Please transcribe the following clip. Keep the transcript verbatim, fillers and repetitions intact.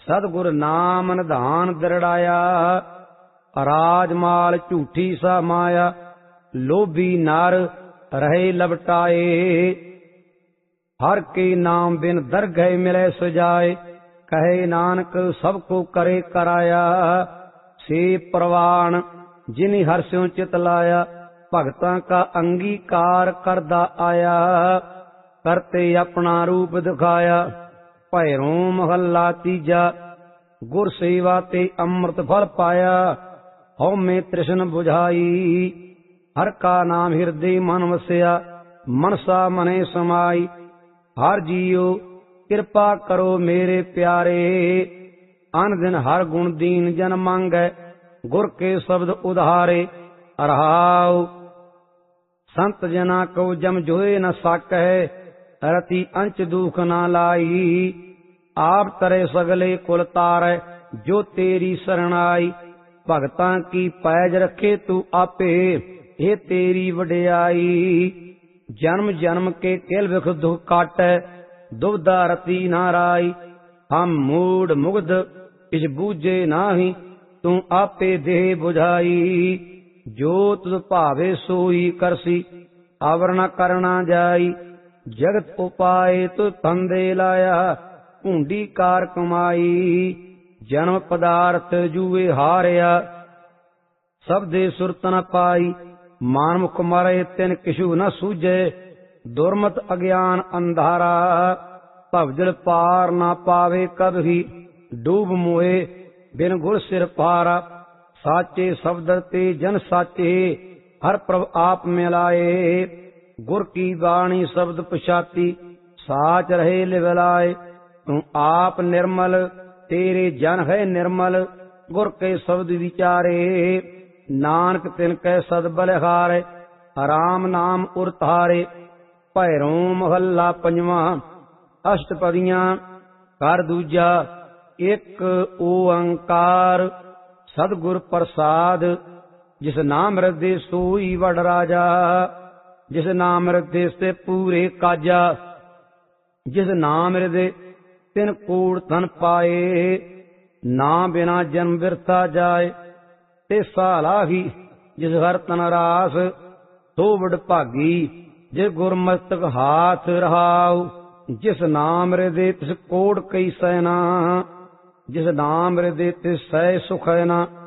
सतगुर नाम निधान दृढ़ाया। राजमाल झूठी सा माया लोभी नार रहे लपटाए। हर के नाम बिन दरगह मिले सुजाए कहे नानक सबको करे कराया। से प्रवान जिनि हर स्यों चित लाया भगतां का अंगीकार करदा आया। करते अपना रूप दिखाया भैरों महला तीजा। गुर सेवा ते अमृत फल पाया हौ में तृष्ण बुझाई। हर का नाम हृदय मन वसया मनसा मने समाई। हर जियो कृपा करो मेरे प्यारे अन दिन हर गुण दीन जन मांगै गुर के शब्द उधारे। रहाओ संत जना को जम जोए न साकै रति अंच दुख न लाई। आप तरे सगले कुल तारै जो तेरी शरण आई। भगतां की पैज रखे तू आपे हे तेरी वडियाई। जन्म जन्म के किल विख दुख काटै दुविधा रति न राई। हम मूड मुग्ध किछ बूझे नाही तू आपे देह बुझाई। जो तुझ भावे सोई करसी अवर न करना जाई। जगत उपाय तु फंदे लाया भूंडी कार कमाई। जन्म पदार्थ जुए हारिया सबदे सुरत न पाई। मानमुख मरे तिन किशु न सूझे दुर्मत अज्ञान अंधारा। भवजल पार न पावे कभी डूब मोए बिन गुर सिर पारा। साचे शब्द ते जन साचे हर प्रभ आप मिलाए। गुर की बाणी शब्द पछाती साच रहे लिवलाए। तू आप निर्मल तेरे जन है निर्मल गुर के शब्द विचारे। नानक तिन कै सद बलिहारे राम नाम उरतारे। भैरों महला पंजवा अष्टपदियां कर दूजा। एक ओंकार सतगुर प्रसाद जिस नाम हृदय सोई वड राजा। जिस नाम हृदय से पूरे काजा। जिस नाम हृदय तिन कूड़ धन पाए। ना बिना जन्म बिरथा जाए ते साला ही जिस हर तन रास सो वड भागी। जिस गुरमस्तक हाथ रहाओ जिस नाम हृदय तिस कोड़ कई सैना। जिस नाम हृदय तिस सै सुख है ना।